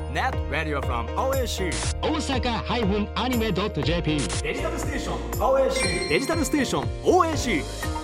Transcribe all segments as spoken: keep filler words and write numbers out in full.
Net Radio from オーエーシー大阪 アニメ ドット ジェーピーデジタルステーション オーエーシー デジタルステーション オーエーシー。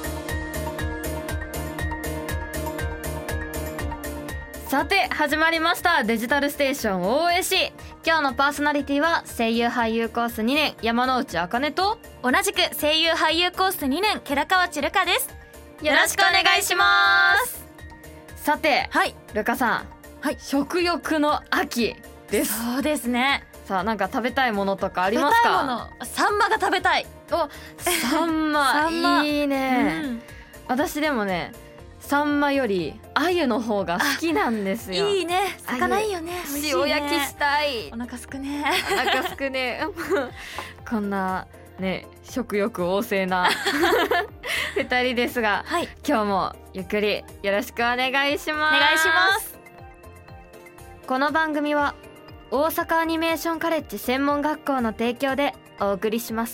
さて始まりましたデジタルステーション オーエーシー。 今日のパーソナリティは声優俳優コースにねん山之内茜と同じく声優俳優コースにねん寺川千瑠香です。 よろしくお願いします。さて、 はい、 ルカさん、はい、食欲の秋です。 そうですね。 さあなんか食べたいものとかありますか？ 食べたいもの、サンマが食べたい。 お、サンマサンマいいね、うん、私でもねサンマより鮎の方が好きなんですよ。 いいね、魚いいよね。 塩焼きしたい。 お腹すくね。 お腹すくね。こんなね食欲旺盛なふたりですが、はい、今日もゆっくりよろしくお願いします。 お願いします。 この番組は大阪アニメーションカレッジ専門学校の提供でお送りします。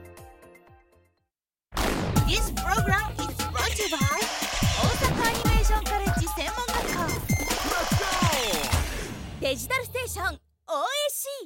This program is brought to you by 大阪アニメーションカレッジ専門学校デジタルステーション オーエーシー。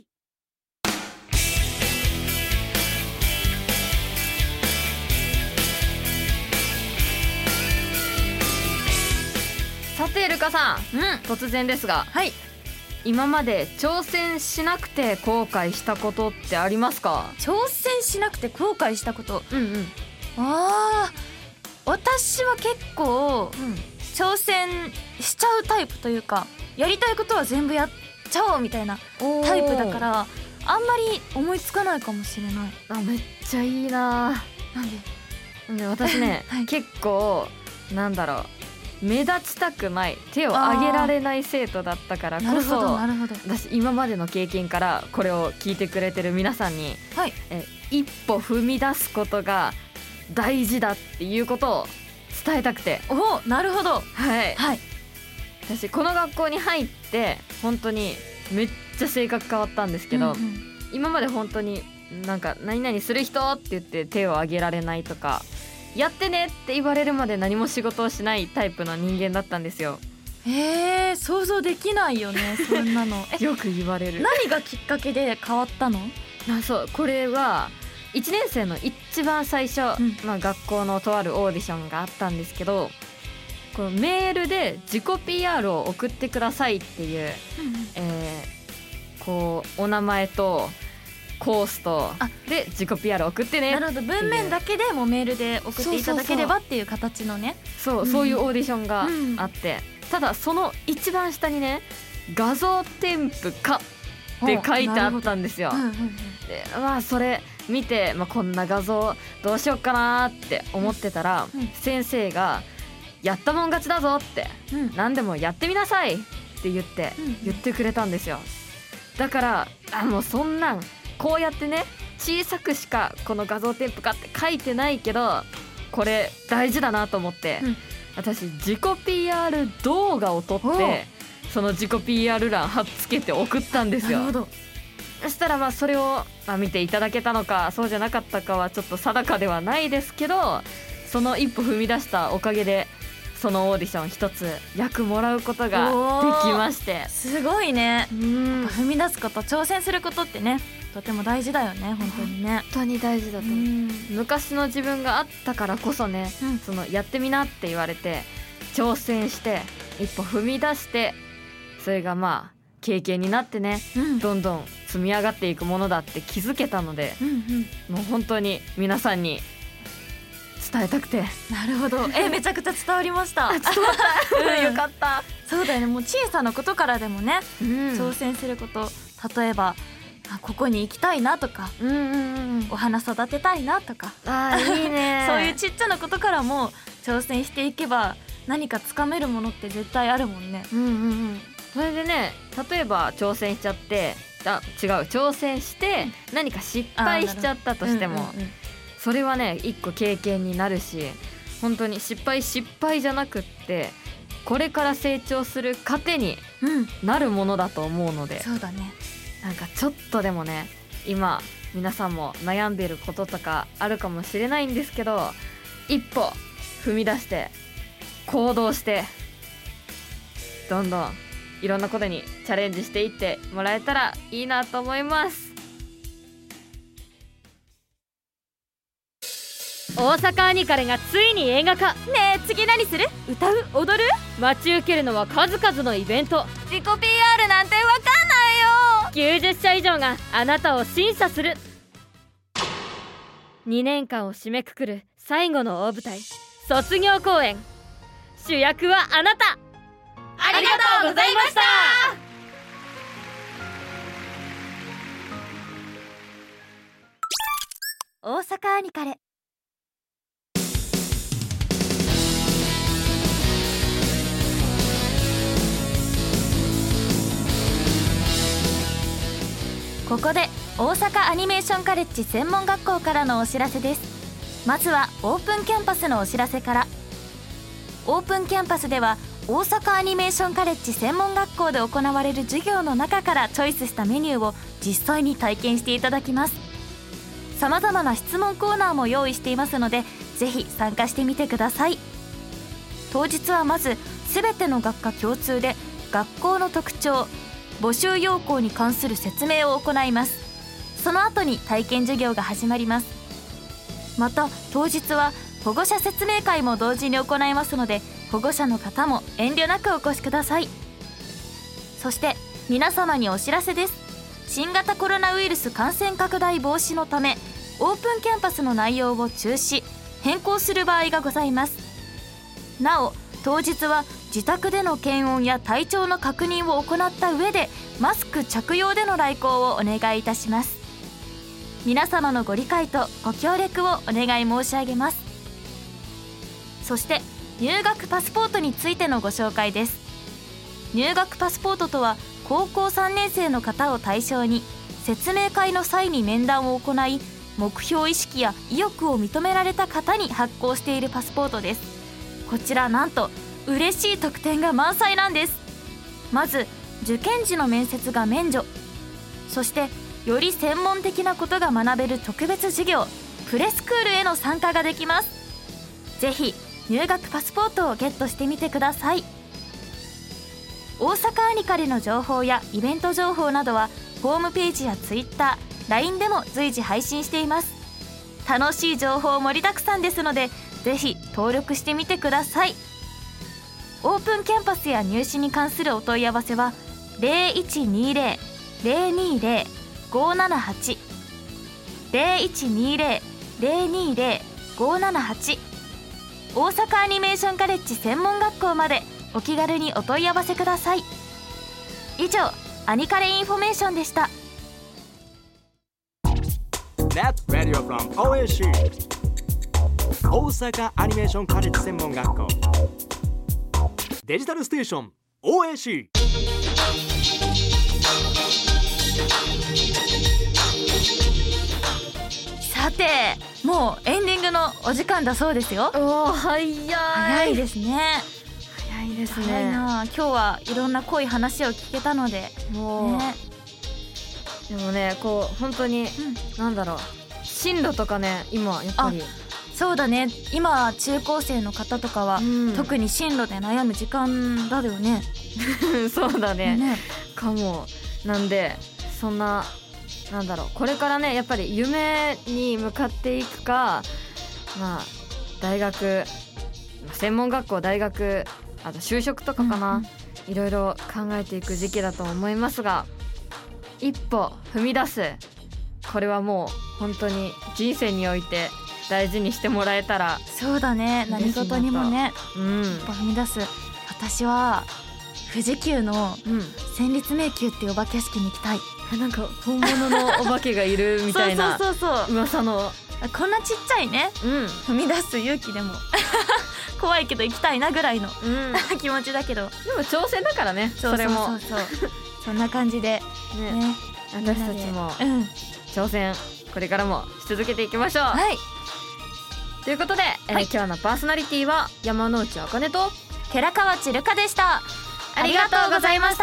さてルカさん、 うん、 突然ですが、 はい、 今まで挑戦しなくて後悔したことってありますか？ 挑戦しなくて後悔したこと、 うんうん、 あー、私は結構、うん、挑戦しちゃうタイプというか、やりたいことは全部やっちゃおうみたいなタイプだから、あんまり思いつかないかもしれない。 あ、めっちゃいいな。 なんで？ で私ね、はい、結構なんだろう、目立ちたくない、手を挙げられない生徒だったからこそ、私今までの経験からこれを聞いてくれてる皆さんに、はい、え一歩踏み出すことが大事だっていうことを伝えたくて。 お、なるほど。 はい、 はい、 私この学校に入って本当にめっちゃ性格変わったんですけど、うんうん、今まで本当になんか何々する人って言って手を挙げられないとか、やってねって言われるまで何も仕事をしないタイプの人間だったんですよ。 へー、想像できないよねそんなの。 よく言われる。 何がきっかけで変わったの？ あ、そう、これはいちねん生の一番最初、うん、まあ、学校のとあるオーディションがあったんですけど、このメールで自己 ピーアール を送ってくださいっていう、うんうん、えー、こうお名前とコースとで自己 ピーアール 送ってね。 なるほど、文面だけでもメールで送っていただければっていう形のね。 そう、うん、そういうオーディションがあって、うん、ただその一番下にね画像添付かって書いてあったんですよ、うんうんうん、でまあそれ見て、まあ、こんな画像どうしようかなって思ってたら、うん、先生がやったもん勝ちだぞって、うん、何でもやってみなさいって言って、うん、言ってくれたんですよ。だからあもうそんなんこうやってね小さくしかこの画像添付かって書いてないけど、これ大事だなと思って、うん、私自己 ピーアール 動画を撮ってその自己 ピーアール 欄貼っつけて送ったんですよ。 なるほど。 そしたらまあそれをまあ見ていただけたのかそうじゃなかったかはちょっと定かではないですけど、その一歩踏み出したおかげでそのオーディション一つ役もらうことができまして。 すごいね。うん、踏み出すこと、挑戦することってねとても大事だよね。本当にね、 本当に大事だと思う。昔の自分があったからこそね、うん、そのやってみなって言われて挑戦して一歩踏み出して、それがまあ経験になってね、うん、どんどん積み上がっていくものだって気づけたので、うんうん、もう本当に皆さんに伝えたくて。 なるほど。えめちゃくちゃ伝わりました。 伝わった、うん、よかった。 そうだよね、もう小さなことからでもね、うん、挑戦すること、例えばあここに行きたいなとか、うんうんうん、お花育てたいなとか、 あいいねそういうちっちゃなことからも挑戦していけば何かつかめるものって絶対あるもんね。 うんうんうん。それでね、例えば挑戦しちゃってあ違う挑戦して何か失敗しちゃったとしても、うんうんうん、それはね一個経験になるし、本当に失敗失敗じゃなくってこれから成長する糧になるものだと思うので、 うん、そうだね。 なんかちょっとでもね今皆さんも悩んでいることとかあるかもしれないんですけど、一歩踏み出して行動してどんどんいろんなことにチャレンジしていってもらえたらいいなと思います。大阪アニカレがついに映画化。 ねえ次何する？歌う？踊る？ 待ち受けるのは数々のイベント。 自己 ピーアール なんてわかんないよ。 きゅうじゅっしゃ以上があなたを審査する。にねんかんを締めくくる最後の大舞台、卒業公演。主役はあなた。 ありがとうございました。大阪アニカレ。ここで大阪アニメーションカレッジ専門学校からのお知らせです。まずはオープンキャンパスのお知らせから。オープンキャンパスでは大阪アニメーションカレッジ専門学校で行われる授業の中からチョイスしたメニューを実際に体験していただきます。さまざまな質問コーナーも用意していますので、ぜひ参加してみてください。当日はまず全ての学科共通で学校の特徴、募集要項に関する説明を行います。その後に体験授業が始まります。また当日は保護者説明会も同時に行いますので、保護者の方も遠慮なくお越しください。そして皆様にお知らせです。新型コロナウイルス感染拡大防止のためオープンキャンパスの内容を中止変更する場合がございます。なお当日は自宅での検温や体調の確認を行った上でマスク着用での来校をお願いいたします。皆様のご理解とご協力をお願い申し上げます。そして入学パスポートについてのご紹介です。入学パスポートとは高校さんねん生の方を対象に説明会の際に面談を行い、目標意識や意欲を認められた方に発行しているパスポートです。こちらなんと嬉しい特典が満載なんです。まず受験時の面接が免除、そしてより専門的なことが学べる特別授業プレスクールへの参加ができます。ぜひ入学パスポートをゲットしてみてください。大阪アニカレの情報やイベント情報などはホームページや ツイッター、ライン でも随時配信しています。楽しい情報盛りだくさんですので、ぜひ登録してみてください。オープンキャンパスや入試に関するお問い合わせは ゼロいちにゼロ ゼロにゼロ ごーななはち ゼロいちにゼロ ゼロにゼロ ごーななはち 大阪アニメーションカレッジ専門学校までお気軽にお問い合わせください。以上、アニカレインフォメーションでした。 Net Radio from オーエーシー 大阪アニメーションカレッジ専門学校デジタルステーション オーエーシー。 さてもうエンディングのお時間だそうですよ。 おー早い早いですね。 早いです早いね。 な。今日はいろんな濃い話を聞けたのでもう、 ね、 でもねこう本当に、 うん、 なんだろう、進路とかね今やっぱりそうだね。今中高生の方とかは、うん、特に進路で悩む時間だよね。 そうだね、 ねかも。なんでそんななんだろう、これからねやっぱり夢に向かっていくか、まあ大学、専門学校、大学、あと就職とかかな、うんうん、いろいろ考えていく時期だと思いますが、一歩踏み出す、これはもう本当に人生において大事にしてもらえたら。 そうだね、何事にもね、 うん、 一歩踏み出す。私は富士急の戦慄迷宮っていうお化け屋敷に行きたい。 なんか本物のお化けがいるみたいなそうそうそうそう、 噂のこんなちっちゃいね、うん、踏み出す勇気でも怖いけど行きたいなぐらいの、うん、気持ちだけど、 でも挑戦だからね。それもそうそうそうそんな感じで、ねね、 私たちも挑戦これからもし続けていきましょう。 はい、 ということで、えーはい、今日のパーソナリティは山之内あかねと寺川千瑠香でした。ありがとうございました。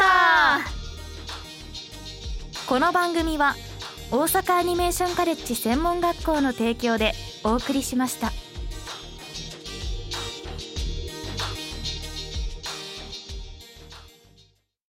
この番組は大阪アニメーションカレッジ専門学校の提供でお送りしました。